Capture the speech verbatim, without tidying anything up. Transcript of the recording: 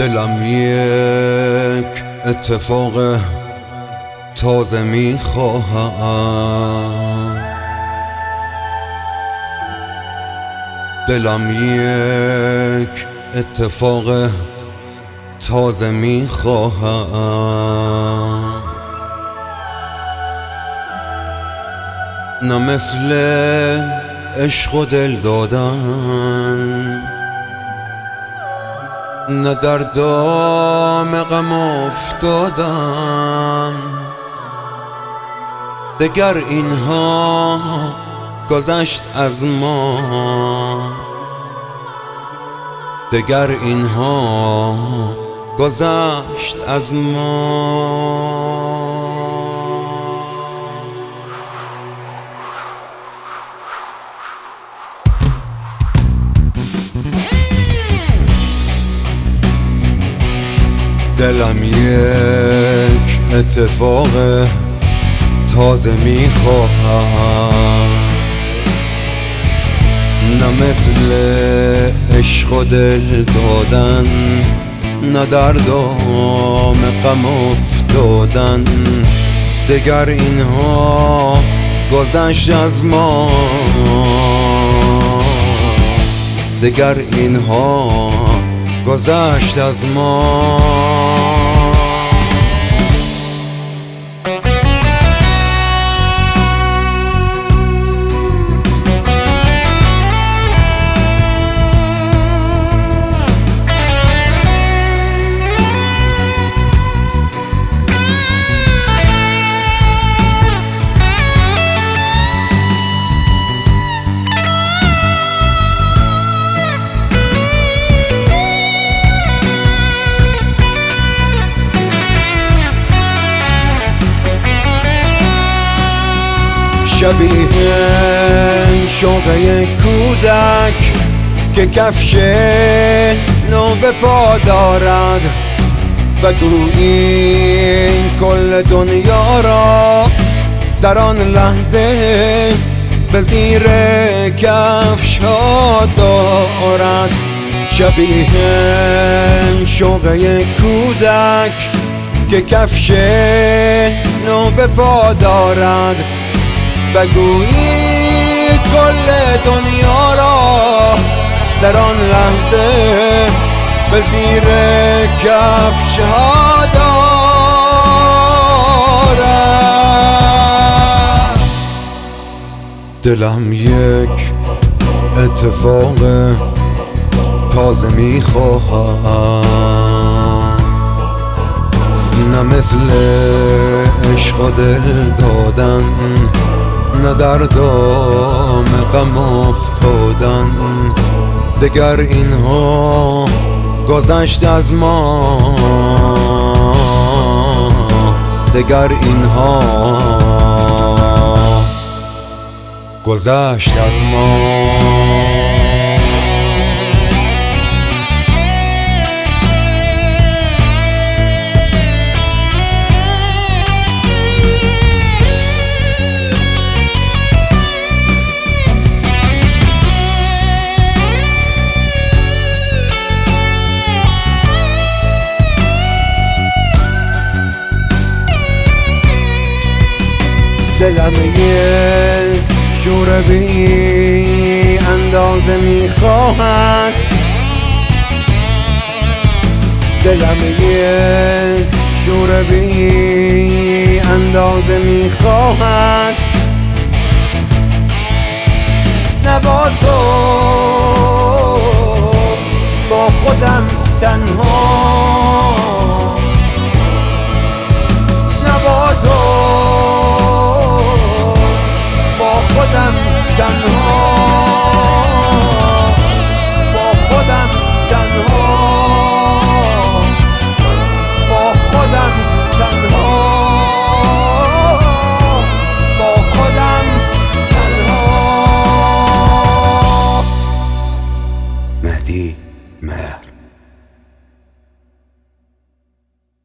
دلم یک اتفاق تازه میخواهم، دلم یک اتفاق تازه میخواهم، نه مثل عشق و دل دادن، نه در دام غم افتادن. دگر اینها گذشت از ما، دگر اینها گذشت از ما. دلم یک اتفاق تازه میخواهم، نه مثل عشق و دل دادن، نه در دام غم افتادن. دگر اینها گذشت از ما، دگر اینها گذشت از ما. شبیه شوق یک کودک که کفش نو به پا دارد و گویی کل دنیا را در آن لحظه به زیر کفش ها دارد. شبیه شوق یک کودک که کفش نو به پا دارد و گویی کل دنیا را در آن لحظه به زیر کفش ها دارد. دلم یک اتفاق تازه میخواهم، نه مثل عشق و دل دادن، نه در دام غم افتادن. دگر اینها گذشت از ما، دگر اینها گذشت از ما. دلم یک شور بی اندازه میخواهد، دلم یک شور بی اندازه میخواهد. نه با تو با خودم تنها، نه با تو خودم تنها، با خودم تنها، با خودم تنها، با خودم تنها. مهدی مهر.